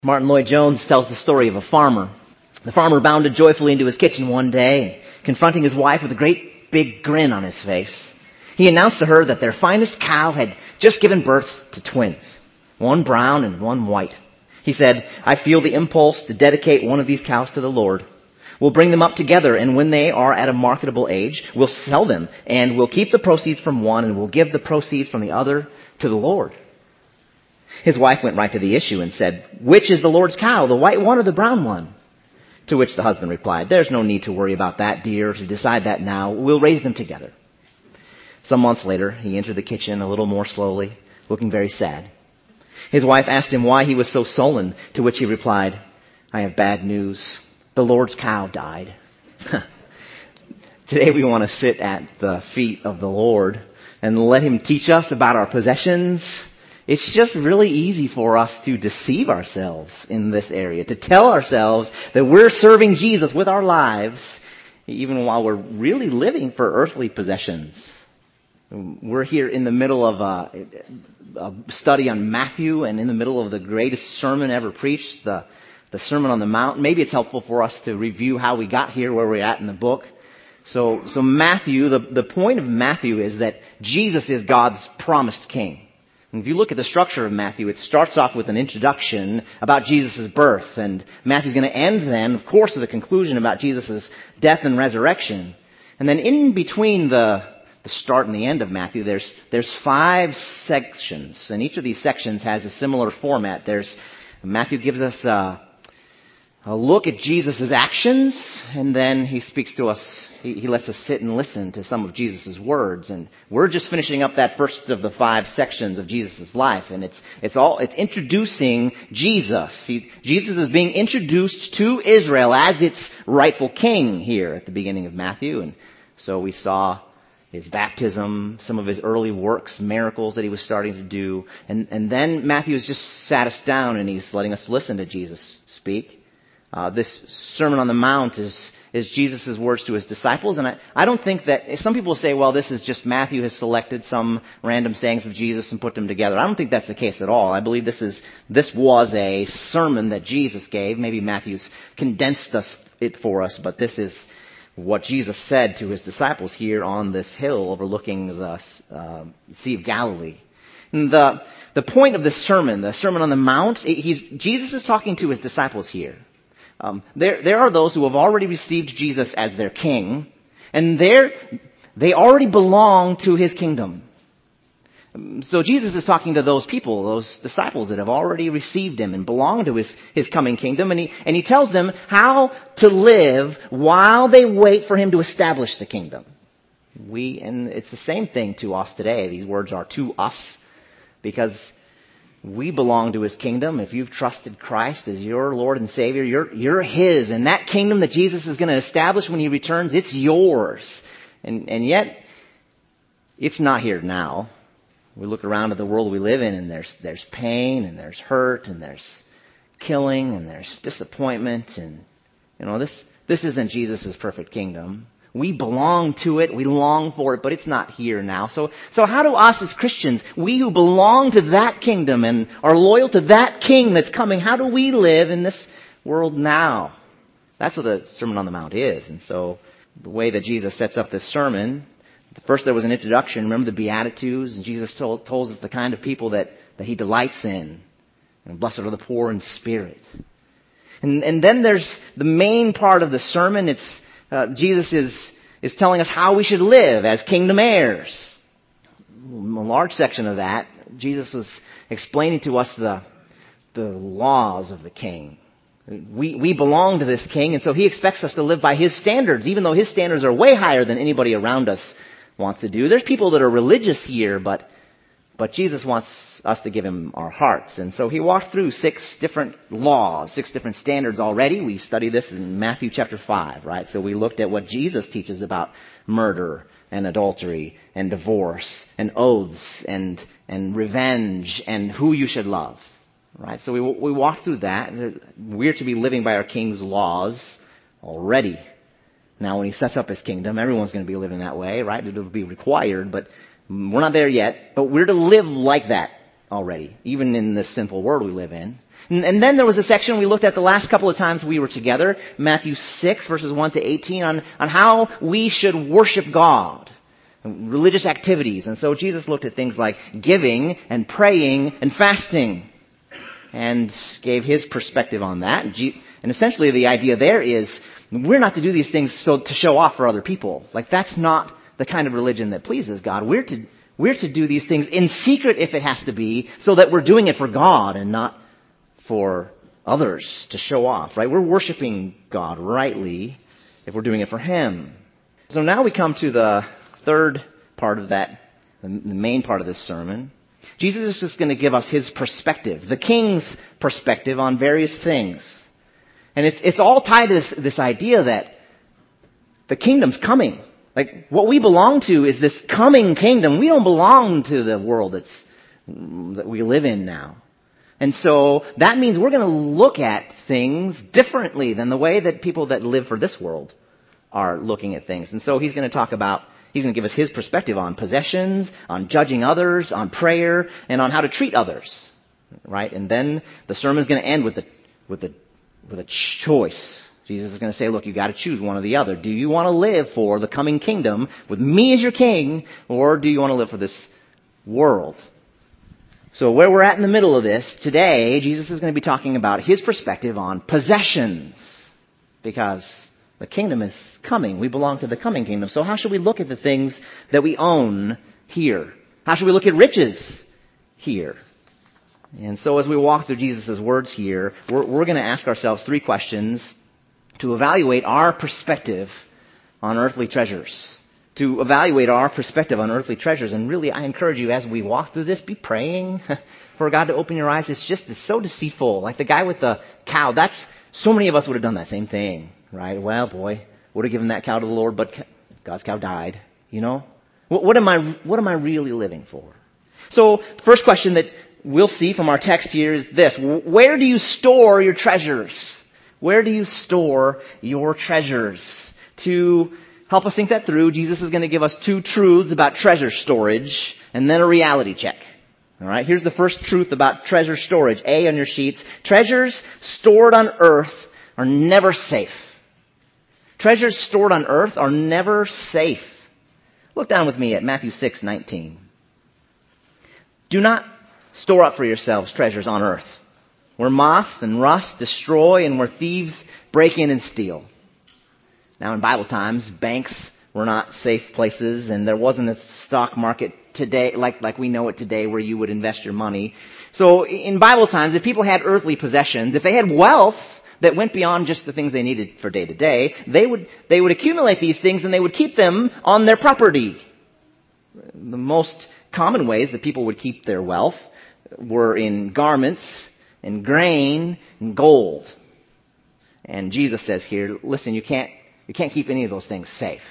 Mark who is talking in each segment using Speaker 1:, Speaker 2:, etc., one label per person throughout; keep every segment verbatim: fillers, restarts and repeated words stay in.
Speaker 1: Martin Lloyd-Jones tells the story of a farmer. The farmer bounded joyfully into his kitchen one day, confronting his wife with a great big grin on his face. He announced to her that their finest cow had just given birth to twins, one brown and one white. He said, "I feel the impulse to dedicate one of these cows to the Lord. We'll bring them up together, and when they are at a marketable age, we'll sell them, and we'll keep the proceeds from one, and we'll give the proceeds from the other to the Lord." His wife went right to the issue and said, "Which is the Lord's cow, the white one or the brown one?" To which the husband replied, "There's no need to worry about that, dear, to decide that now. We'll raise them together." Some months later, he entered the kitchen a little more slowly, looking very sad. His wife asked him why he was so sullen, to which he replied, "I have bad news. The Lord's cow died." Today we want to sit at the feet of the Lord and let Him teach us about our possessions. It's just really easy for us to deceive ourselves in this area, to tell ourselves that we're serving Jesus with our lives, even while we're really living for earthly possessions. We're here in the middle of a, a study on Matthew and in the middle of the greatest sermon ever preached, the, the Sermon on the Mount. Maybe it's helpful for us to review how we got here, where we're at in the book. So, so Matthew, the, the point of Matthew is that Jesus is God's promised king. And if you look at the structure of Matthew, it starts off with an introduction about Jesus' birth. And Matthew's going to end then, of course, with a conclusion about Jesus' death and resurrection. And then in between the, the start and the end of Matthew, there's, there's five sections. And each of these sections has a similar format. There's, Matthew gives us a, a look at Jesus' actions, and then he speaks to us. He, he lets us sit and listen to some of Jesus' words. And we're just finishing up that first of the five sections of Jesus' life. And it's, it's all, it's introducing Jesus. He, Jesus is being introduced to Israel as its rightful king here at the beginning of Matthew. And so we saw his baptism, some of his early works, miracles that he was starting to do. And, and then Matthew has just sat us down and he's letting us listen to Jesus speak. Uh, this Sermon on the Mount is, is Jesus' words to his disciples. And I, I don't think that, some people say, well, this is just Matthew has selected some random sayings of Jesus and put them together. I don't think that's the case at all. I believe this is, this was a sermon that Jesus gave. Maybe Matthew's condensed us, it for us, but this is what Jesus said to his disciples here on this hill overlooking the uh, Sea of Galilee. And the, the point of this sermon, the Sermon on the Mount, he's, Jesus is talking to his disciples here. Um, there, there are those who have already received Jesus as their king, and they're, they already belong to his kingdom. So Jesus is talking to those people, those disciples that have already received him and belong to his, his coming kingdom, and he, and he tells them how to live while they wait for him to establish the kingdom. We, and it's the same thing to us today. These words are to us, because we belong to his kingdom. If you've trusted Christ as your Lord and Savior, you're, you're his. And that kingdom that Jesus is going to establish when he returns, it's yours. And, and yet, it's not here now. We look around at the world we live in, and there's, there's pain, and there's hurt, and there's killing, and there's disappointment. And, you know, this, this isn't Jesus' perfect kingdom. We belong to it, we long for it, but it's not here now. So, so how do us as Christians, we who belong to that kingdom and are loyal to that king that's coming, how do we live in this world now? That's what the Sermon on the Mount is. And so the way that Jesus sets up this sermon, first there was an introduction. Remember the Beatitudes? And Jesus told, told us the kind of people that, that he delights in. And blessed are the poor in spirit. And, and then there's the main part of the sermon. It's Uh, Jesus is, is telling us how we should live as kingdom heirs. A large section of that, Jesus was explaining to us the, the laws of the king. We, we belong to this king, and so he expects us to live by his standards, even though his standards are way higher than anybody around us wants to do. There's people that are religious here, but But Jesus wants us to give him our hearts. And so he walked through six different laws, six different standards already. We studied this in Matthew chapter five, right? So we looked at what Jesus teaches about murder and adultery and divorce and oaths and, and revenge and who you should love, right? So we, we walked through that. We're to be living by our king's laws already. Now when he sets up his kingdom, everyone's going to be living that way, right? It'll be required, but we're not there yet, but we're to live like that already, even in this sinful world we live in. And, and then there was a section we looked at the last couple of times we were together, Matthew six, verses one to eighteen, on, on how we should worship God, religious activities. And so Jesus looked at things like giving and praying and fasting and gave his perspective on that. And, G- and essentially the idea there is we're not to do these things so to show off for other people. Like, that's not the kind of religion that pleases God. We're to we're to do these things in secret if it has to be, so that we're doing it for God and not for others to show off, right? We're worshiping God rightly if we're doing it for him. So now we come to the third part of that, the main part of this sermon. Jesus is just going to give us his perspective, the king's perspective on various things. And it's it's all tied to this, this idea that the kingdom's coming. Like, what we belong to is this coming kingdom. We don't belong to the world that's that we live in now. And so that means we're going to look at things differently than the way that people that live for this world are looking at things. And so he's going to talk about, he's going to give us his perspective on possessions, on judging others, on prayer, and on how to treat others. Right? And then the sermon's going to end with a, with a, with a choice. Jesus is going to say, look, you've got to choose one or the other. Do you want to live for the coming kingdom with me as your king, or do you want to live for this world? So where we're at in the middle of this, today, Jesus is going to be talking about his perspective on possessions. Because the kingdom is coming. We belong to the coming kingdom. So how should we look at the things that we own here? How should we look at riches here? And so as we walk through Jesus' words here, we're, we're going to ask ourselves three questions to evaluate our perspective on earthly treasures. To evaluate our perspective on earthly treasures. And really, I encourage you, as we walk through this, be praying for God to open your eyes. It's just it's so deceitful. Like the guy with the cow, that's, so many of us would have done that same thing, right? Well, boy, would have given that cow to the Lord, but God's cow died, you know? What, what am I, what am I really living for? So, the first question that we'll see from our text here is this: where do you store your treasures? Where do you store your treasures? To help us think that through, Jesus is going to give us two truths about treasure storage and then a reality check. All right, here's the first truth about treasure storage. A on your sheets: treasures stored on earth are never safe. Treasures stored on earth are never safe. Look down with me at Matthew six nineteen. Do not store up for yourselves treasures on earth, where moth and rust destroy and where thieves break in and steal. Now, in Bible times, banks were not safe places, and there wasn't a stock market today like, like we know it today where you would invest your money. So in Bible times, if people had earthly possessions, if they had wealth that went beyond just the things they needed for day to day, they would they would accumulate these things and they would keep them on their property. The most common ways that people would keep their wealth were in garments, and grain, and gold. And Jesus says here, listen, you can't you can't keep any of those things safe.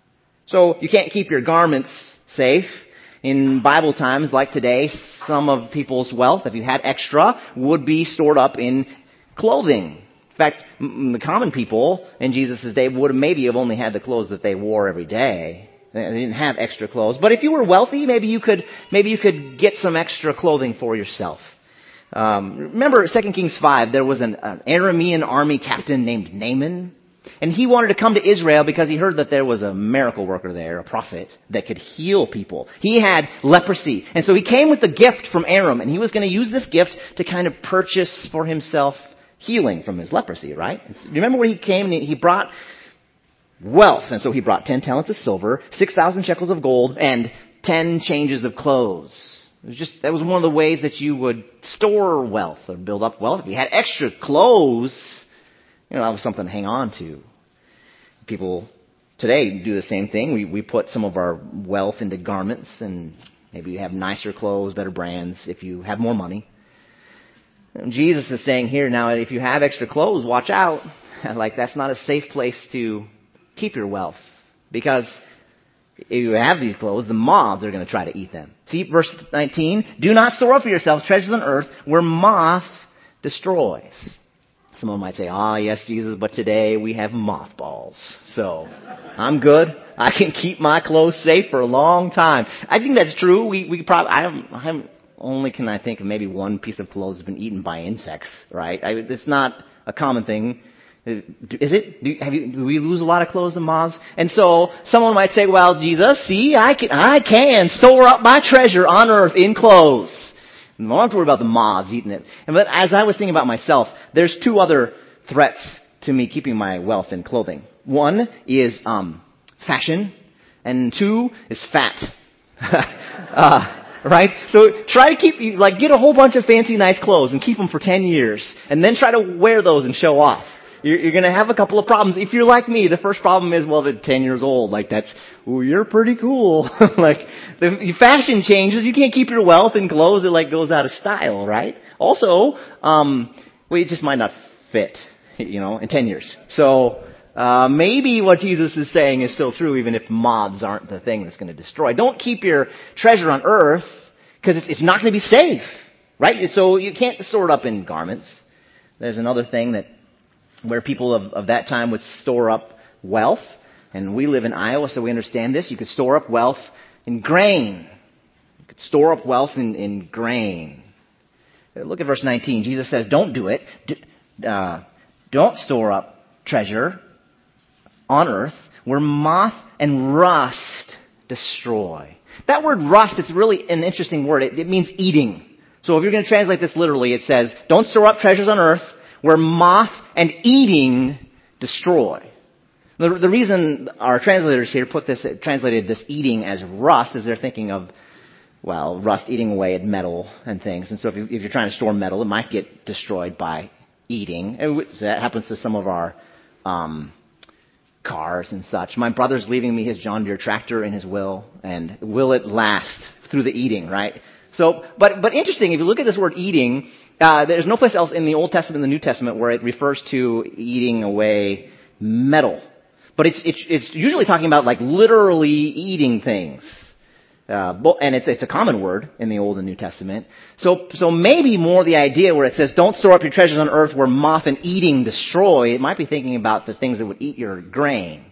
Speaker 1: So you can't keep your garments safe. In Bible times, like today, some of people's wealth, if you had extra, would be stored up in clothing. In fact, the common people in Jesus' day would have maybe have only had the clothes that they wore every day. They didn't have extra clothes. But if you were wealthy, maybe you could maybe you could get some extra clothing for yourself. Um, remember Second Kings five, there was an, an Aramean army captain named Naaman. And he wanted to come to Israel because he heard that there was a miracle worker there, a prophet, that could heal people. He had leprosy. And so he came with a gift from Aram, and he was going to use this gift to kind of purchase for himself healing from his leprosy, right? Remember when he came and he brought wealth. And so he brought ten talents of silver, six thousand shekels of gold, and ten changes of clothes. It was just, that was one of the ways that you would store wealth or build up wealth. If you had extra clothes, you know, that was something to hang on to. People today do the same thing. We we put some of our wealth into garments, and maybe you have nicer clothes, better brands if you have more money. And Jesus is saying here now, if you have extra clothes, watch out. Like, that's not a safe place to keep your wealth. Because if you have these clothes, the moths are going to try to eat them. See, verse nineteen, do not store up for yourselves treasures on earth where moth destroys. Someone might say, ah, yes, Jesus, but today we have mothballs. So I'm good. I can keep my clothes safe for a long time. I think that's true. We we probably I haven't, I haven't only can I think of maybe one piece of clothes has been eaten by insects, right? I, it's not a common thing. Is it? Do, have you, do we lose a lot of clothes to moths? And so someone might say, well, Jesus, see, I can, I can store up my treasure on earth in clothes. I don't have to worry about the moths eating it. And but as I was thinking about myself, there's two other threats to me keeping my wealth in clothing. One is um, fashion, and two is fat. uh, right? So try to keep, like, get a whole bunch of fancy, nice clothes and keep them for ten years, and then try to wear those and show off. You're, you're going to have a couple of problems. If you're like me, the first problem is, well, they're ten years old. Like, that's, ooh, you're pretty cool. Like, the fashion changes. You can't keep your wealth in clothes. It, like, goes out of style, right? Also, um, well, it just might not fit, you know, in ten years. So, uh, maybe what Jesus is saying is still true, even if moths aren't the thing that's going to destroy. Don't keep your treasure on earth, because it's, it's not going to be safe, right? So you can't store it up in garments. There's another thing that where people of, of that time would store up wealth. And we live in Iowa, so we understand this. You could store up wealth in grain. You could store up wealth in, in grain. Look at verse nineteen. Jesus says, don't do it. D- uh, don't store up treasure on earth where moth and rust destroy. That word rust is really an interesting word. It, it means eating. So if you're going to translate this literally, it says, don't store up treasures on earth where moth and eating destroy. The, the reason our translators here put this, translated this eating as rust is they're thinking of, well, rust eating away at metal and things. And so if, you, if you're trying to store metal, it might get destroyed by eating. And that happens to some of our um, cars and such. My brother's leaving me his John Deere tractor in his will, and will it last through the eating, right? So, but, but interesting, if you look at this word eating, uh, there's no place else in the Old Testament and the New Testament where it refers to eating away metal. But it's, it's, it's usually talking about like literally eating things. Uh, and it's, it's a common word in the Old and New Testament. So, so maybe more the idea where it says, don't store up your treasures on earth where moth and eating destroy. It might be thinking about the things that would eat your grain.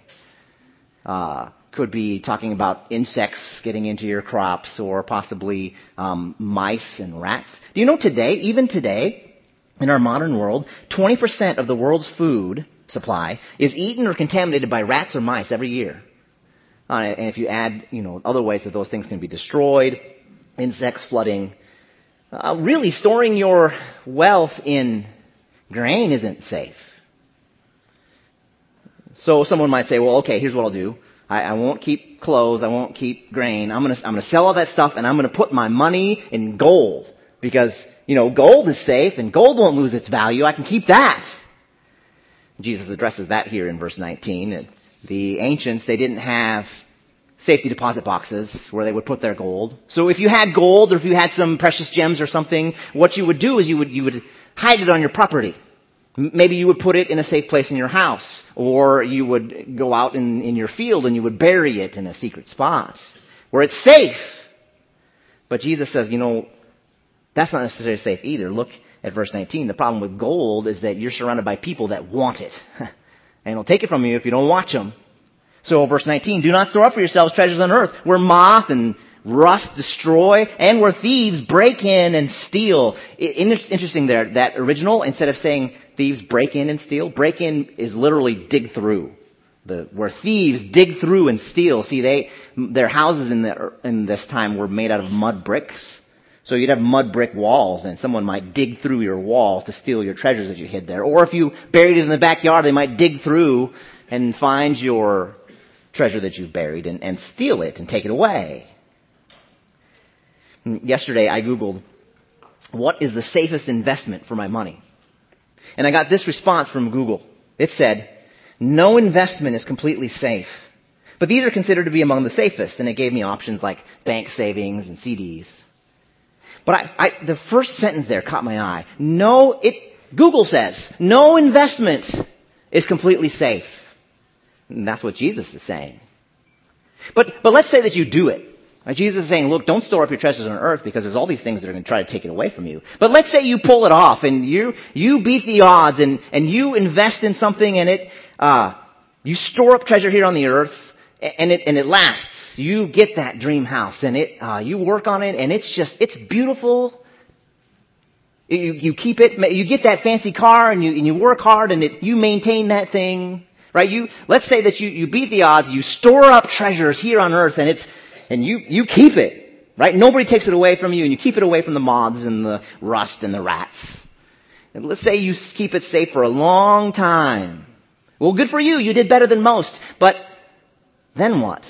Speaker 1: Uh, could be talking about insects getting into your crops, or possibly um, mice and rats. Do you know today, even today, in our modern world, twenty percent of the world's food supply is eaten or contaminated by rats or mice every year? Uh, and if you add, you know, other ways that those things can be destroyed, insects, flooding, uh, really storing your wealth in grain isn't safe. So someone might say, well, okay, here's what I'll do. I, I won't keep clothes. I won't keep grain. I'm going to I'm going to sell all that stuff, and I'm going to put my money in gold because, you know, gold is safe and gold won't lose its value. I can keep that. Jesus addresses that here in verse nineteen. And the ancients, they didn't have safety deposit boxes where they would put their gold. So if you had gold or if you had some precious gems or something, what you would do is you would you would hide it on your property. Maybe you would put it in a safe place in your house, or you would go out in, in your field and you would bury it in a secret spot where it's safe. But Jesus says, you know, that's not necessarily safe either. Look at verse nineteen. The problem with gold is that you're surrounded by people that want it. And they'll take it from you if you don't watch them. So verse nineteen, do not store up for yourselves treasures on earth where moth and rust destroy, and where thieves break in and steal. Interesting there, that original, instead of saying thieves break in and steal, break in is literally dig through. The, where thieves dig through and steal. See, they, their houses in the, in this time were made out of mud bricks. So you'd have mud brick walls, and someone might dig through your wall to steal your treasures that you hid there. Or if you buried it in the backyard, they might dig through and find your treasure that you've buried and, and steal it and take it away. Yesterday, I Googled, what is the safest investment for my money? And I got this response from Google. It said, no investment is completely safe, but these are considered to be among the safest. And it gave me options like bank savings and C Ds. But I, I, the first sentence there caught my eye. No, it, Google says, no investment is completely safe. And that's what Jesus is saying. But, but let's say that you do it. Like Jesus is saying, look, don't store up your treasures on earth because there's all these things that are going to try to take it away from you. But let's say you pull it off and you, you beat the odds and, and you invest in something and it, uh, you store up treasure here on the earth and it, and it lasts. So you get that dream house and it, uh, you work on it and it's just, it's beautiful. You, you keep it, you get that fancy car and you, and you work hard and it, you maintain that thing, right? You, let's say that you, you beat the odds, you store up treasures here on earth and it's, and you, you keep it, right? Nobody takes it away from you and you keep it away from the moths and the rust and the rats. And let's say you keep it safe for a long time. Well, good for you. You did better than most. But then what?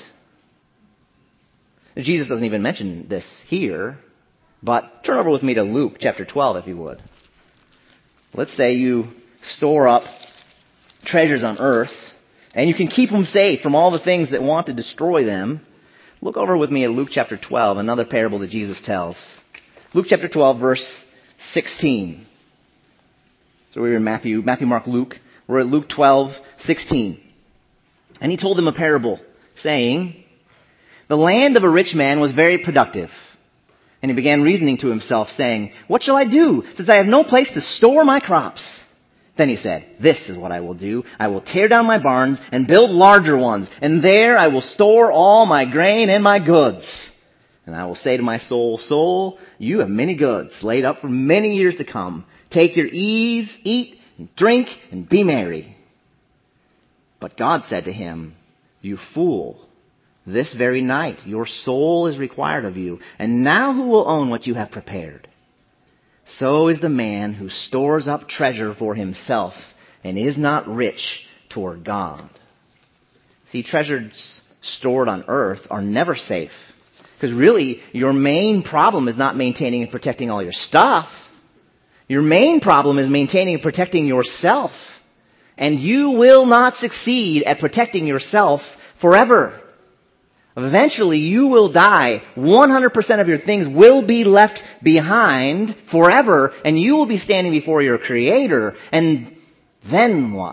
Speaker 1: Jesus doesn't even mention this here. But turn over with me to Luke chapter twelve, if you would. Let's say you store up treasures on earth, and you can keep them safe from all the things that want to destroy them. Look over with me at Luke chapter twelve, another parable that Jesus tells. Luke chapter twelve, verse sixteen. So we're in Matthew, Matthew, Mark, Luke. We're at Luke twelve, sixteen. And he told them a parable, saying, "The land of a rich man was very productive. And he began reasoning to himself, saying, 'What shall I do, since I have no place to store my crops?' Then he said, 'This is what I will do. I will tear down my barns and build larger ones, and there I will store all my grain and my goods. And I will say to my soul, Soul, you have many goods laid up for many years to come. Take your ease, eat and drink, and be merry.' But God said to him, 'You fool, this very night your soul is required of you, and now who will own what you have prepared? So is the man who stores up treasure for himself and is not rich toward God.'" See, treasures stored on earth are never safe. Because really, your main problem is not maintaining and protecting all your stuff. Your main problem is maintaining and protecting yourself. And you will not succeed at protecting yourself forever. Eventually, you will die. one hundred percent of your things will be left behind forever, and you will be standing before your Creator. And then what?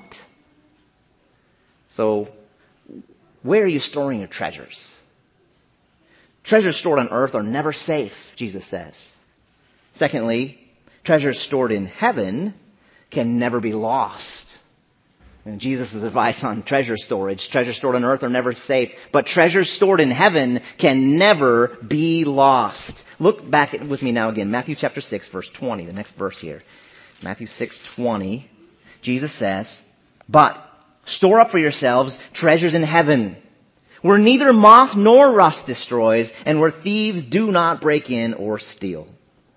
Speaker 1: So, where are you storing your treasures? Treasures stored on earth are never safe, Jesus says. Secondly, treasures stored in heaven can never be lost. And Jesus' advice on treasure storage, treasures stored on earth are never safe, but treasures stored in heaven can never be lost. Look back with me now again, Matthew chapter six, verse twenty, the next verse here. Matthew six twenty, Jesus says, "But store up for yourselves treasures in heaven, where neither moth nor rust destroys, and where thieves do not break in or steal."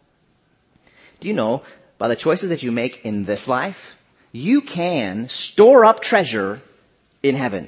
Speaker 1: Do you know, by the choices that you make in this life, you can store up treasure in heaven.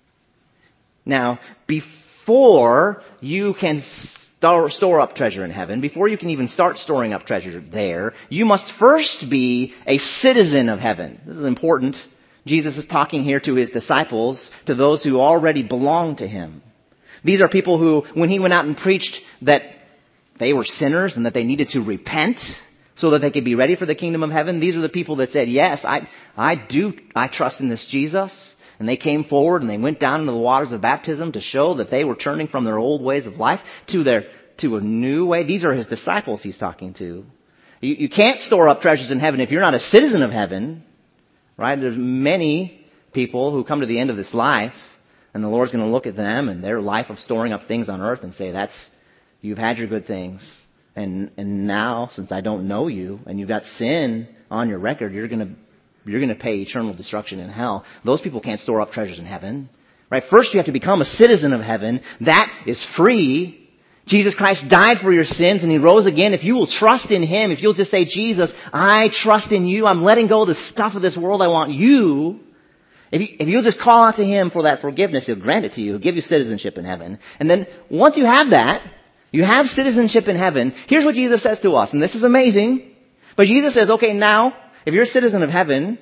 Speaker 1: Now, before you can store, store up treasure in heaven, before you can even start storing up treasure there, you must first be a citizen of heaven. This is important. Jesus is talking here to his disciples, to those who already belong to him. These are people who, when he went out and preached that they were sinners and that they needed to repent so that they could be ready for the kingdom of heaven, these are the people that said, yes, I, I do, I trust in this Jesus. And they came forward and they went down into the waters of baptism to show that they were turning from their old ways of life to their, to a new way. These are his disciples he's talking to. You, you can't store up treasures in heaven if you're not a citizen of heaven. Right? There's many people who come to the end of this life, and the Lord's going to look at them and their life of storing up things on earth and say, that's, you've had your good things. And, and now, since I don't know you, and you've got sin on your record, you're going to, you're going to pay eternal destruction in hell. Those people can't store up treasures in heaven. Right? First you have to become a citizen of heaven. That is free. Jesus Christ died for your sins and he rose again. If you will trust in him, if you'll just say, Jesus, I trust in you. I'm letting go of the stuff of this world. I want you. If, you. if you'll just call out to him for that forgiveness, he'll grant it to you. He'll give you citizenship in heaven. And then once you have that, you have citizenship in heaven. Here's what Jesus says to us, and this is amazing. But Jesus says, okay, now, if you're a citizen of heaven,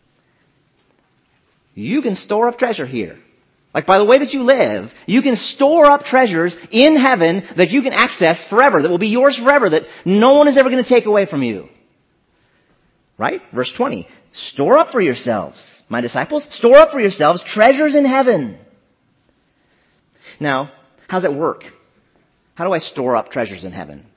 Speaker 1: you can store up treasure here. Like by the way that you live, you can store up treasures in heaven that you can access forever, that will be yours forever, that no one is ever going to take away from you. Right? Verse twenty. Store up for yourselves, my disciples, store up for yourselves treasures in heaven. Now, how's that work? How do I store up treasures in heaven?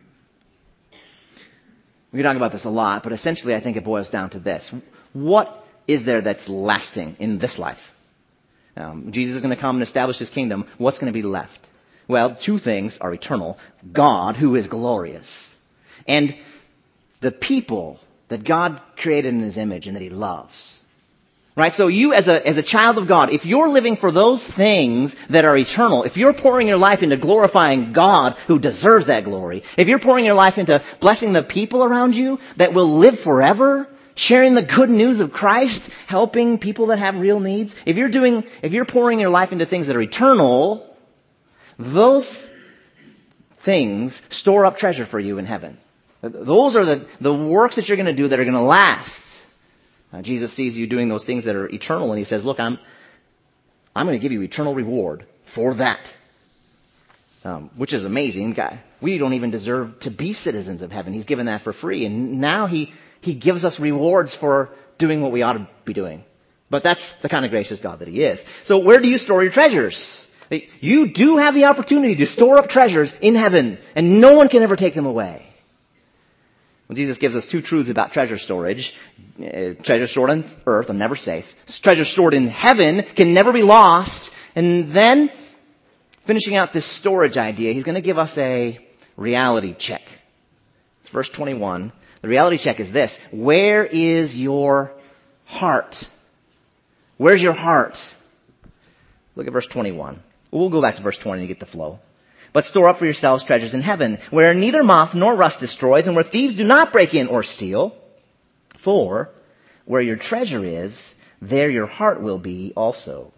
Speaker 1: We can talk about this a lot, but essentially I think it boils down to this. What is there that's lasting in this life? Um, Jesus is going to come and establish his kingdom. What's going to be left? Well, two things are eternal. God, who is glorious, and the people that God created in His image and that He loves. Right? So you as a, as a child of God, if you're living for those things that are eternal, if you're pouring your life into glorifying God who deserves that glory, if you're pouring your life into blessing the people around you that will live forever, sharing the good news of Christ, helping people that have real needs, if you're doing, if you're pouring your life into things that are eternal, those things store up treasure for you in heaven. Those are the, the works that you're going to do that are going to last. Uh, Jesus sees you doing those things that are eternal, and He says, look, I'm I'm going to give you eternal reward for that. Um, which is amazing. God, we don't even deserve to be citizens of heaven. He's given that for free. And now He, he gives us rewards for doing what we ought to be doing. But that's the kind of gracious God that He is. So where do you store your treasures? You do have the opportunity to store up treasures in heaven, and no one can ever take them away. Well, Jesus gives us two truths about treasure storage. Uh, treasure stored on earth are never safe. Treasure stored in heaven can never be lost. And then, finishing out this storage idea, He's going to give us a reality check. It's verse twenty-one. The reality check is this. Where is your heart? Where's your heart? Look at verse twenty-one. We'll go back to verse twenty to get the flow. But store up for yourselves treasures in heaven, where neither moth nor rust destroys, and where thieves do not break in or steal. For where your treasure is, there your heart will be also.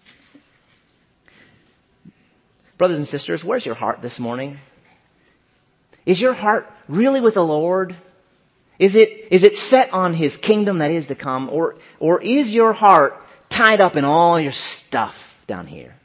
Speaker 1: Brothers and sisters, where's your heart this morning? Is your heart really with the Lord? Is it, is it set on His kingdom that is to come? Or, or is your heart tied up in all your stuff down here?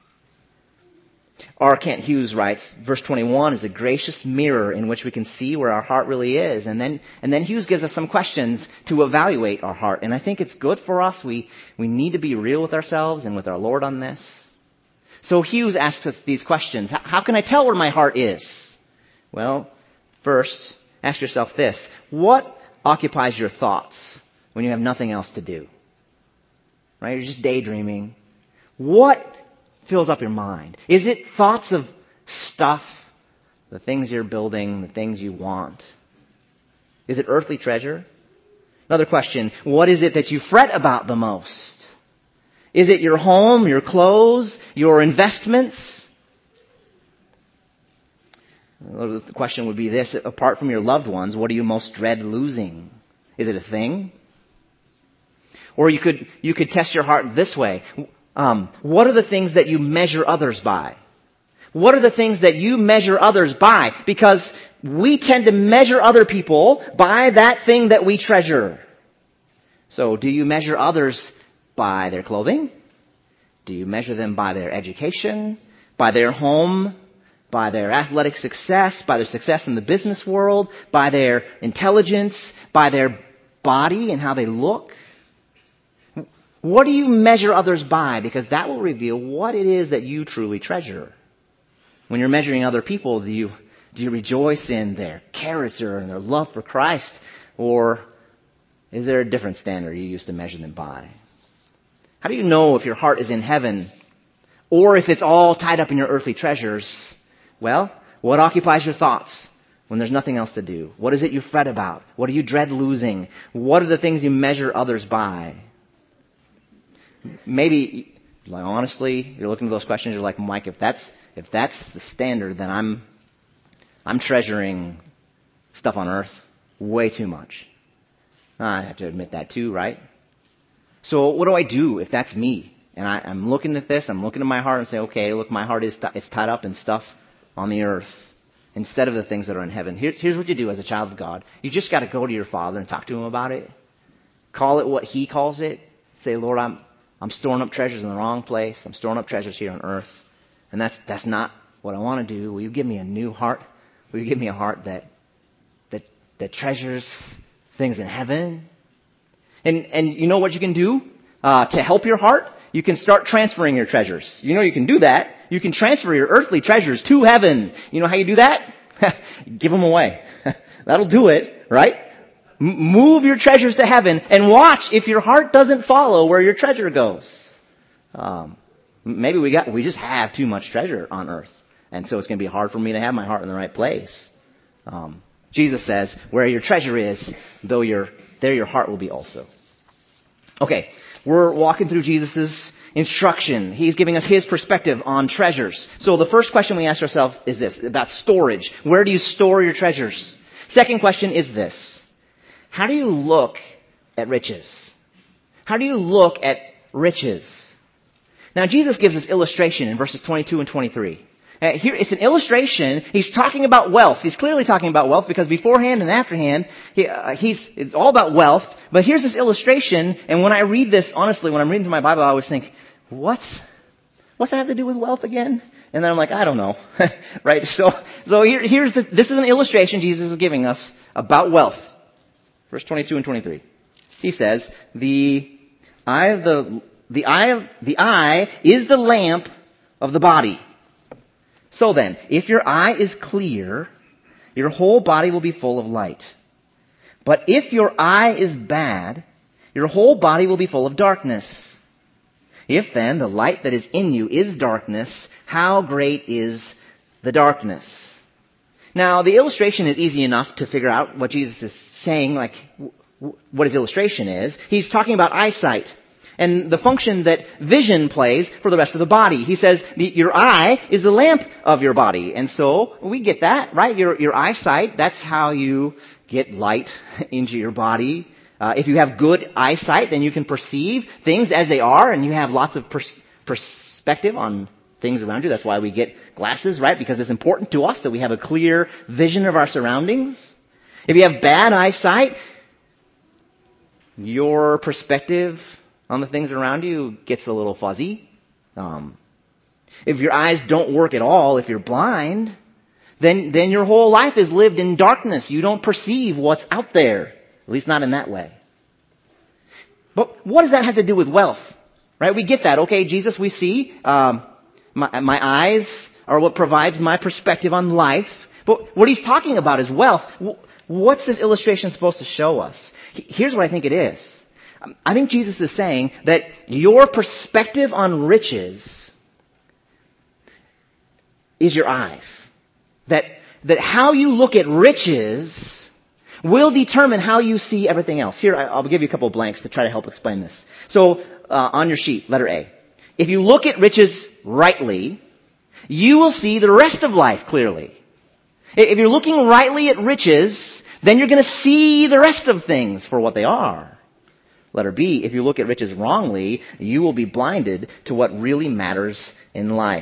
Speaker 1: R. Kent Hughes writes, verse twenty-one is a gracious mirror in which we can see where our heart really is. And then, and then Hughes gives us some questions to evaluate our heart. And I think it's good for us. We, we need to be real with ourselves and with our Lord on this. So Hughes asks us these questions. How can I tell where my heart is? Well, first, ask yourself this. What occupies your thoughts when you have nothing else to do? Right? You're just daydreaming. What fills up your mind? Is it thoughts of stuff, the things you're building, the things you want? Is it earthly treasure? Another question, what is it that you fret about the most? Is it your home, your clothes, your investments? The question would be this, apart from your loved ones, what do you most dread losing? Is it a thing? Or you could, you could test your heart this way. Um, what are the things that you measure others by? What are the things that you measure others by? Because we tend to measure other people by that thing that we treasure. So do you measure others by their clothing? Do you measure them by their education, by their home, by their athletic success, by their success in the business world, by their intelligence, by their body and how they look? What do you measure others by? Because that will reveal what it is that you truly treasure. When you're measuring other people, do you, do you rejoice in their character and their love for Christ? Or is there a different standard you used to measure them by? How do you know if your heart is in heaven or if it's all tied up in your earthly treasures? Well, what occupies your thoughts when there's nothing else to do? What is it you fret about? What do you dread losing? What are the things you measure others by? Maybe, like, honestly, you're looking at those questions, you're like, Mike, if that's if that's the standard, then I'm I'm treasuring stuff on earth way too much. I have to admit that too, right? So what do I do if that's me? And I, I'm looking at this, I'm looking at my heart and say, okay, look, my heart is t- it's tied up in stuff on the earth instead of the things that are in heaven. Here, here's what you do as a child of God. You just got to go to your Father and talk to Him about it. Call it what He calls it. Say, Lord, I'm I'm storing up treasures in the wrong place. I'm storing up treasures here on earth. And that's that's not what I want to do. Will you give me a new heart? Will you give me a heart that that that treasures things in heaven? And and you know what you can do uh, to help your heart? You can start transferring your treasures. You know you can do that. You can transfer your earthly treasures to heaven. You know how you do that? Give them away. That'll do it, right? Move your treasures to heaven and watch if your heart doesn't follow where your treasure goes. Um, maybe we got we just have too much treasure on earth. And so it's going to be hard for me to have my heart in the right place. Um, Jesus says, where your treasure is, though your, there your heart will be also. Okay, we're walking through Jesus' instruction. He's giving us his perspective on treasures. So the first question we ask ourselves is this, about storage. Where do you store your treasures? Second question is this. How do you look at riches? How do you look at riches? Now Jesus gives us illustration in verses twenty-two and twenty-three. Uh, here, it's an illustration. He's talking about wealth. He's clearly talking about wealth because beforehand and afterhand, he, uh, he's, it's all about wealth. But here's this illustration, and when I read this, honestly, when I'm reading through my Bible, I always think, what's, what's that have to do with wealth again? And then I'm like, I don't know. Right? So, so here, here's the, this is an illustration Jesus is giving us about wealth. Verse twenty-two and twenty-three. He says, the eye of the, the eye of, the eye is the lamp of the body. So then, if your eye is clear, your whole body will be full of light. But if your eye is bad, your whole body will be full of darkness. If then the light that is in you is darkness, how great is the darkness? Now, the illustration is easy enough to figure out what Jesus is saying, like what his illustration is. He's talking about eyesight and the function that vision plays for the rest of the body. He says your eye is the lamp of your body. And so we get that, right? Your, your eyesight, that's how you get light into your body. Uh, if you have good eyesight, then you can perceive things as they are, and you have lots of pers- perspective on things around you. That's why we get glasses, right? Because it's important to us that we have a clear vision of our surroundings. If you have bad eyesight, your perspective on the things around you gets a little fuzzy. Um, if your eyes don't work at all, if you're blind, then, then your whole life is lived in darkness. You don't perceive what's out there, at least not in that way. But what does that have to do with wealth? Right? We get that. Okay, Jesus, we see, um, my, my eyes are what provides my perspective on life. But what he's talking about is wealth. What's this illustration supposed to show us? Here's what I think it is. I think Jesus is saying that your perspective on riches is your eyes. That, that how you look at riches will determine how you see everything else. Here, I'll give you a couple of blanks to try to help explain this. So, uh, on your sheet, letter A. If you look at riches rightly, you will see the rest of life clearly. If you're looking rightly at riches, then you're going to see the rest of things for what they are. Letter B, if you look at riches wrongly, you will be blinded to what really matters in life.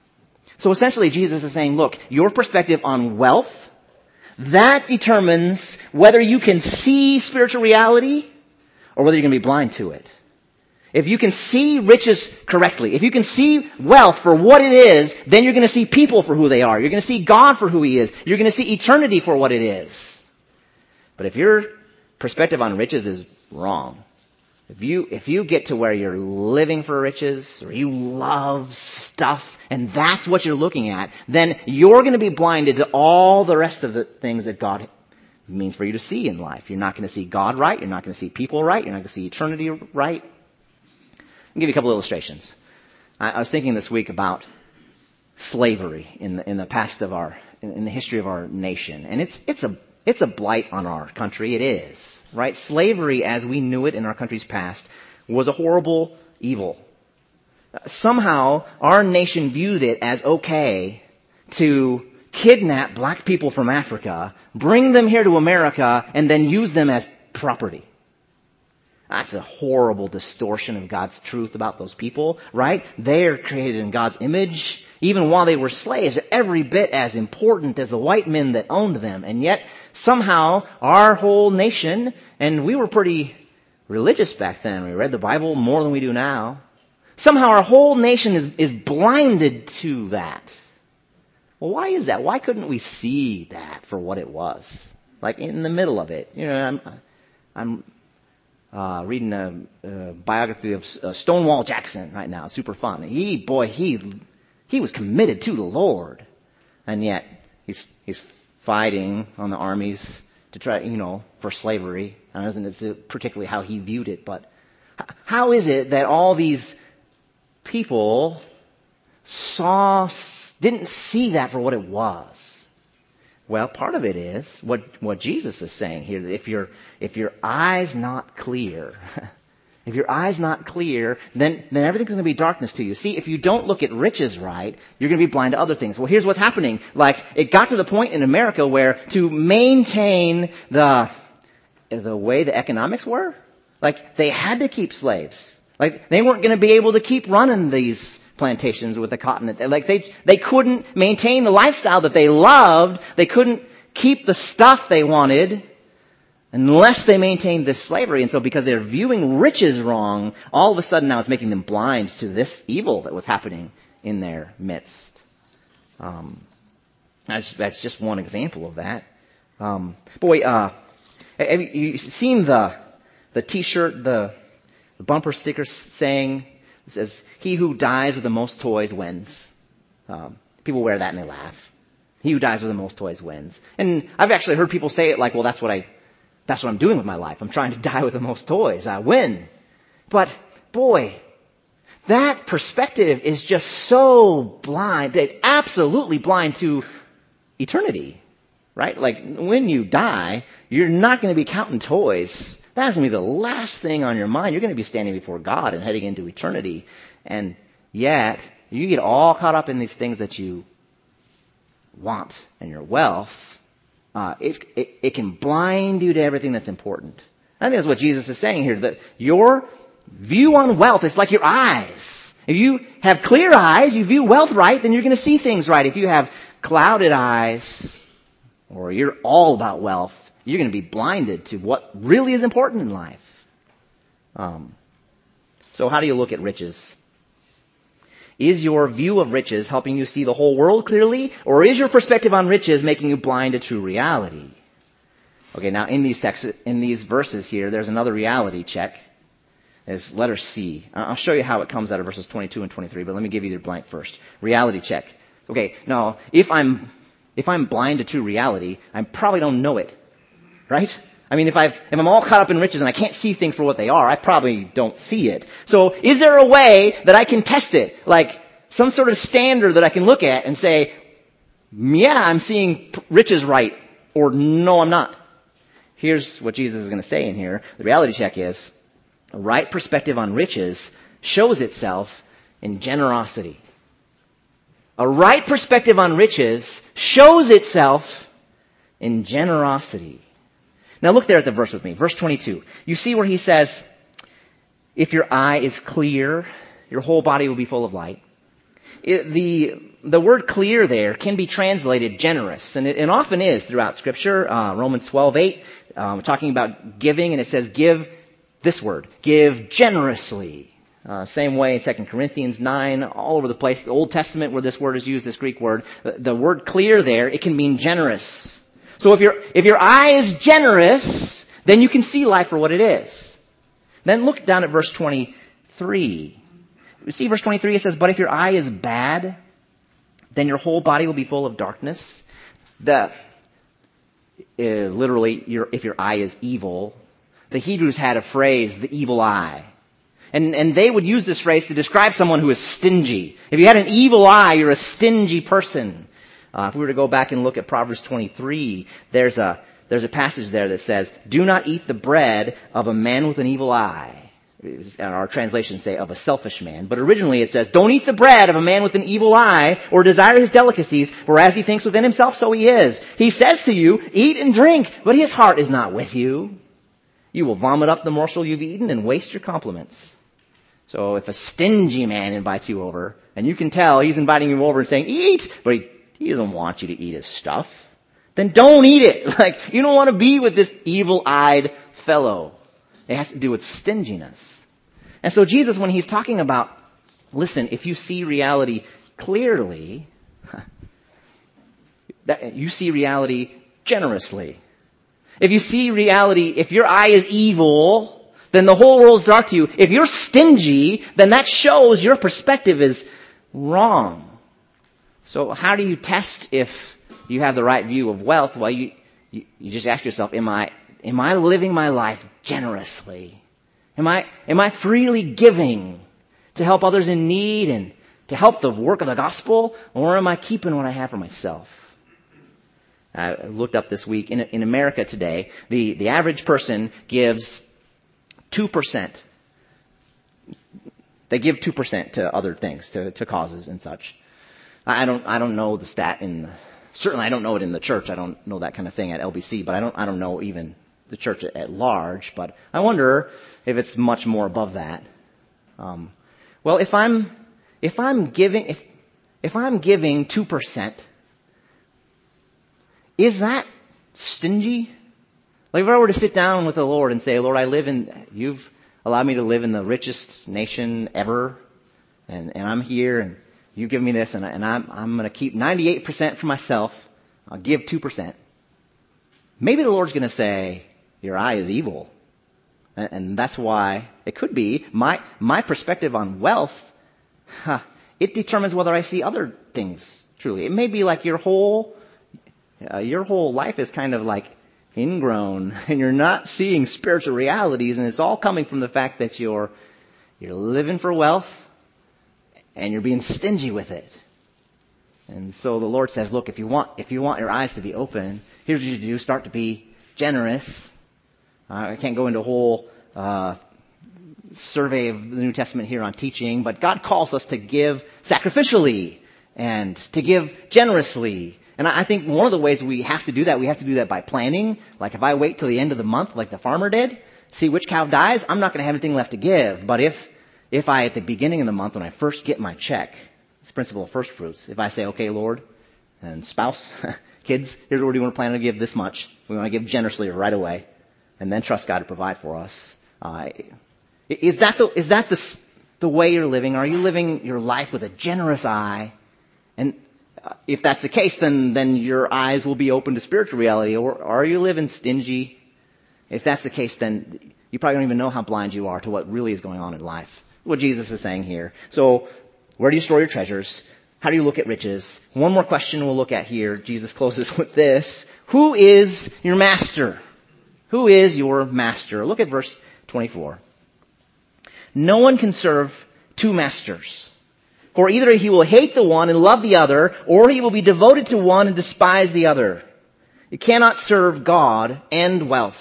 Speaker 1: So essentially, Jesus is saying, look, your perspective on wealth, that determines whether you can see spiritual reality or whether you're going to be blind to it. If you can see riches correctly, if you can see wealth for what it is, then you're going to see people for who they are. You're going to see God for who He is. You're going to see eternity for what it is. But if your perspective on riches is wrong, If you, if you get to where you're living for riches, or you love stuff, and that's what you're looking at, then you're going to be blinded to all the rest of the things that God means for you to see in life. You're not going to see God right. You're not going to see people right. You're not going to see eternity right. I'll give you a couple of illustrations. I, I was thinking this week about slavery in the, in the past of our, in, in the history of our nation. And it's, it's a, it's a blight on our country. It is. Right? Slavery, as we knew it in our country's past, was a horrible evil. Somehow, our nation viewed it as okay to kidnap black people from Africa, bring them here to America, and then use them as property. That's a horrible distortion of God's truth about those people, right? They are created in God's image. Even while they were slaves, they're every bit as important as the white men that owned them. And yet, somehow, our whole nation, and we were pretty religious back then. We read the Bible more than we do now. Somehow our whole nation is, is blinded to that. Well, why is that? Why couldn't we see that for what it was? Like in the middle of it. You know, I'm, I'm uh, reading a, a biography of uh, Stonewall Jackson right now. It's super fun. He, boy, he... He was committed to the Lord, and yet he's he's fighting on the armies to try, you know, for slavery. And isn't particularly how he viewed it, but how is it that all these people saw didn't see that for what it was. Well, part of it is what, what Jesus is saying here. If your, if your eye's not clear, if your eye's not clear, then, then everything's going to be darkness to you. See, if you don't look at riches right, you're going to be blind to other things. Well, here's what's happening. Like, it got to the point in America where to maintain the, the way the economics were, like, they had to keep slaves. Like, they weren't going to be able to keep running these plantations with the cotton. Like, they, they couldn't maintain the lifestyle that they loved. They couldn't keep the stuff they wanted unless they maintained this slavery. And so because they're viewing riches wrong, all of a sudden now it's making them blind to this evil that was happening in their midst. Um, that's, that's just one example of that. Um, boy, uh, have you seen the, the t-shirt, the, the bumper sticker saying, it says, "He who dies with the most toys wins." Um, people wear that and they laugh. He who dies with the most toys wins. And I've actually heard people say it like, well, that's what I, that's what I'm doing with my life. I'm trying to die with the most toys. I win. But boy, that perspective is just so blind, absolutely blind to eternity, right? Like, when you die, you're not going to be counting toys. That's going to be the last thing on your mind. You're going to be standing before God and heading into eternity. And yet, you get all caught up in these things that you want and your wealth. Uh, it, it, it can blind you to everything that's important. I think that's what Jesus is saying here, that your view on wealth is like your eyes. If you have clear eyes, you view wealth right, then you're going to see things right. If you have clouded eyes, or you're all about wealth, you're going to be blinded to what really is important in life. Um, so how do you look at riches? Is your view of riches helping you see the whole world clearly? Or is your perspective on riches making you blind to true reality? Okay, now in these texts, in these verses here, there's another reality check. It's letter C. I'll show you how it comes out of verses twenty-two and twenty-three, but let me give you the blank first. Reality check. Okay, now, if I'm, if I'm blind to true reality, I probably don't know it. Right? I mean, if, I've, if I'm all caught up in riches and I can't see things for what they are, I probably don't see it. So is there a way that I can test it? Like some sort of standard that I can look at and say, yeah, I'm seeing riches right, or no, I'm not. Here's what Jesus is going to say in here. The reality check is, a right perspective on riches shows itself in generosity. A right perspective on riches shows itself in generosity. Now look there at the verse with me. Verse twenty-two. You see where he says, if your eye is clear, your whole body will be full of light. It, the, the word clear there can be translated generous. And it, it often is throughout Scripture. Uh, Romans twelve eight, um, talking about giving, and it says give this word. Give generously. Uh, same way in Second Corinthians nine, all over the place. The Old Testament where this word is used, this Greek word. The, the word clear there, it can mean generous. So if your if your eye is generous, then you can see life for what it is. Then look down at verse twenty-three. You see verse twenty-three, it says, but if your eye is bad, then your whole body will be full of darkness. The uh, literally, your, if your eye is evil, the Hebrews had a phrase, the evil eye. And, and they would use this phrase to describe someone who is stingy. If you had an evil eye, you're a stingy person. Uh, if we were to go back and look at Proverbs twenty-three, there's a, there's a passage there that says, do not eat the bread of a man with an evil eye. And our translations say of a selfish man. But originally it says, don't eat the bread of a man with an evil eye or desire his delicacies, for as he thinks within himself, so he is. He says to you, eat and drink, but his heart is not with you. You will vomit up the morsel you've eaten and waste your compliments. So if a stingy man invites you over, and you can tell he's inviting you over and saying, eat, but he He doesn't want you to eat his stuff. Then don't eat it. Like, you don't want to be with this evil-eyed fellow. It has to do with stinginess. And so Jesus, when he's talking about, listen, if you see reality clearly, that, you see reality generously. If you see reality, if your eye is evil, then the whole world's dark to you. If you're stingy, then that shows your perspective is wrong. So how do you test if you have the right view of wealth? Well, you, you, you just ask yourself, am I, am I living my life generously? Am I, am I freely giving to help others in need and to help the work of the gospel, or am I keeping what I have for myself? I looked up this week, in, in America today, the, the average person gives two percent. They give two percent to other things, to, to causes and such. I don't, I don't know the stat in, the, certainly I don't know it in the church. I don't know that kind of thing at L B C, but I don't, I don't know even the church at, at large. But I wonder if it's much more above that. Um, well, if I'm, if I'm giving, if, if I'm giving two percent, is that stingy? Like if I were to sit down with the Lord and say, Lord, I live in, you've allowed me to live in the richest nation ever, and, and I'm here, and you give me this, and, I, and I'm, I'm going to keep ninety-eight percent for myself. I'll give two percent. Maybe the Lord's going to say, your eye is evil. And, and that's why it could be my, my perspective on wealth, huh, it determines whether I see other things truly. It may be like your whole, uh, your whole life is kind of like ingrown, and you're not seeing spiritual realities, and it's all coming from the fact that you're, you're living for wealth, and you're being stingy with it. And so the Lord says, look, if you want if you want your eyes to be open, here's what you do. Start to be generous. Uh, I can't go into a whole uh, survey of the New Testament here on teaching, but God calls us to give sacrificially and to give generously. And I think one of the ways we have to do that, we have to do that by planning. Like if I wait till the end of the month, like the farmer did, see which cow dies, I'm not going to have anything left to give. But if If I, at the beginning of the month, when I first get my check, it's the principle of first fruits. If I say, okay, Lord, and spouse, kids, here's what we want to plan to give this much. We want to give generously right away, and then trust God to provide for us. Uh, is that the, is that the, the way you're living? Are you living your life with a generous eye? And if that's the case, then, then your eyes will be open to spiritual reality. Or are you living stingy? If that's the case, then you probably don't even know how blind you are to what really is going on in life. What Jesus is saying here. So, where do you store your treasures? How do you look at riches? One more question we'll look at here. Jesus closes with this. Who is your master? Who is your master? Look at verse twenty-four. No one can serve two masters. For either he will hate the one and love the other, or he will be devoted to one and despise the other. You cannot serve God and wealth.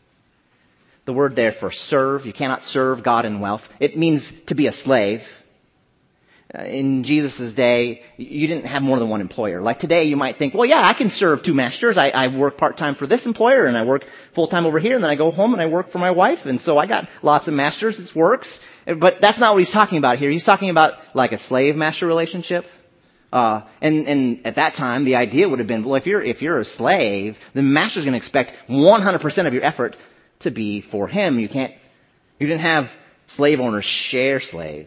Speaker 1: The word there for serve, you cannot serve God and wealth. It means to be a slave. Uh, in Jesus' day, you didn't have more than one employer. Like today, you might think, well, yeah, I can serve two masters. I, I work part-time for this employer, and I work full-time over here, and then I go home and I work for my wife. And so I got lots of masters. It works. But that's not what he's talking about here. He's talking about like a slave-master relationship. Uh, and, and at that time, the idea would have been, well, if you're, if you're a slave, the master's going to expect one hundred percent of your effort to be for him. You can't, you didn't have slave owners share slaves.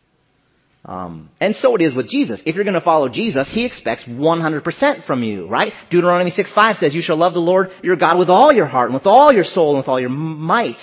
Speaker 1: Um, and so it is with Jesus. If you're going to follow Jesus, he expects one hundred percent from you, right? Deuteronomy six five says, you shall love the Lord your God with all your heart and with all your soul and with all your might.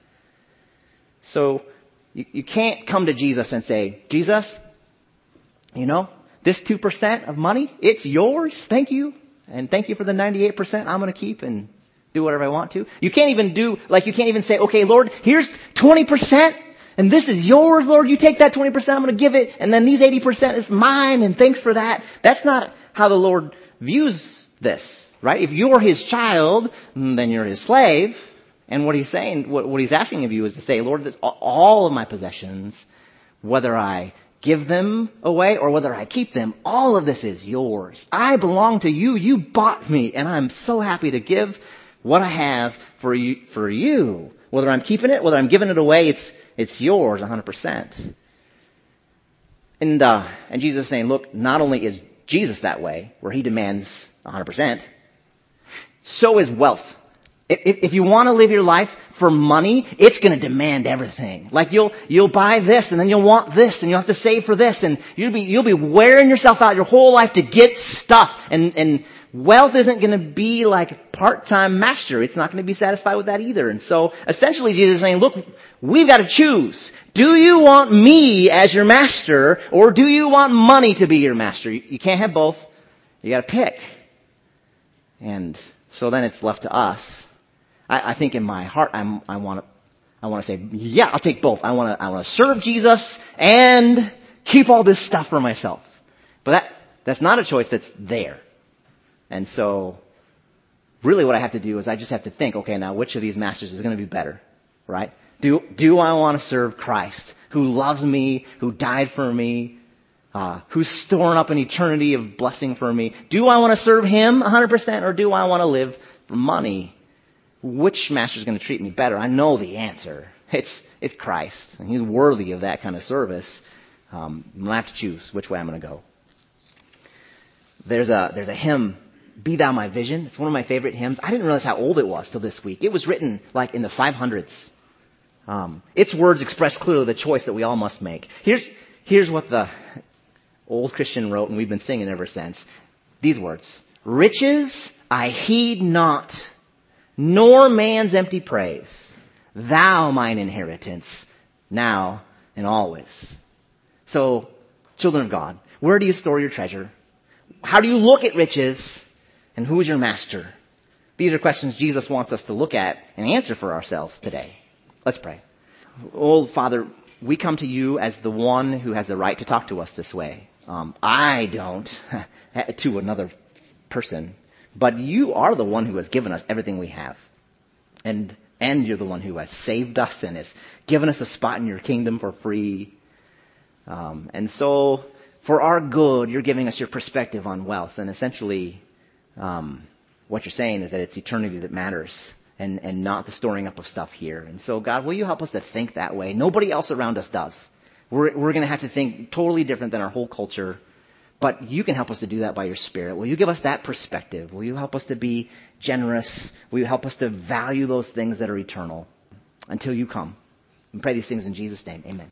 Speaker 1: So you, you can't come to Jesus and say, Jesus, you know, this two percent of money, it's yours. Thank you. And thank you for the ninety-eight percent I'm going to keep and do whatever I want to. You can't even do, like you can't even say, okay, Lord, here's twenty percent and this is yours, Lord. You take that twenty percent, I'm going to give it, and then these eighty percent is mine, and thanks for that. That's not how the Lord views this, right? If you're his child, then you're his slave. And what he's saying, what, what he's asking of you is to say, Lord, that's all of my possessions, whether I give them away or whether I keep them, all of this is yours. I belong to you. You bought me, and I'm so happy to give what I have for you, for you. Whether I'm keeping it, whether I'm giving it away, it's it's yours one hundred percent. And uh, and Jesus is saying, look, not only is Jesus that way, where he demands one hundred percent, so is wealth. If, if you want to live your life for money, it's going to demand everything. Like you'll you'll buy this, and then you'll want this, and you'll have to save for this, and you'll be you'll be wearing yourself out your whole life to get stuff. And and wealth isn't going to be like part-time master. It's not going to be satisfied with that either. And so essentially Jesus is saying, look, we've got to choose. Do you want me as your master, or do you want money to be your master? You, you can't have both. You got to pick. And so then it's left to us. I, I think in my heart, I'm, I want to, I want to say, yeah, I'll take both. I want to, I want to serve Jesus and keep all this stuff for myself. But that that's not a choice that's there. And so really what I have to do is I just have to think, okay, now which of these masters is going to be better, right? Do, do I want to serve Christ, who loves me, who died for me, uh, who's storing up an eternity of blessing for me? Do I want to serve him one hundred percent, or do I want to live for money? Which master is going to treat me better? I know the answer. It's it's Christ, and he's worthy of that kind of service. Um, I'm going to have to choose which way I'm going to go. There's a there's a hymn, Be Thou My Vision. It's one of my favorite hymns. I didn't realize how old it was till this week. It was written like in the five hundreds. Um, its words express clearly the choice that we all must make. Here's here's what the old Christian wrote, and we've been singing ever since. These words: riches I heed not, nor man's empty praise. Thou mine inheritance, now and always. So, children of God, where do you store your treasure? How do you look at riches? And who is your master? These are questions Jesus wants us to look at and answer for ourselves today. Let's pray. Oh, Father, we come to you as the one who has the right to talk to us this way. Um, I don't, to another person. But you are the one who has given us everything we have. And and you're the one who has saved us and has given us a spot in your kingdom for free. Um, and so, for our good, you're giving us your perspective on wealth. And essentially, um, what you're saying is that it's eternity that matters and, and not the storing up of stuff here. And so, God, will you help us to think that way? Nobody else around us does. We're, we're going to have to think totally different than our whole culture. But you can help us to do that by your Spirit. Will you give us that perspective? Will you help us to be generous? Will you help us to value those things that are eternal until you come? We pray these things in Jesus' name. Amen.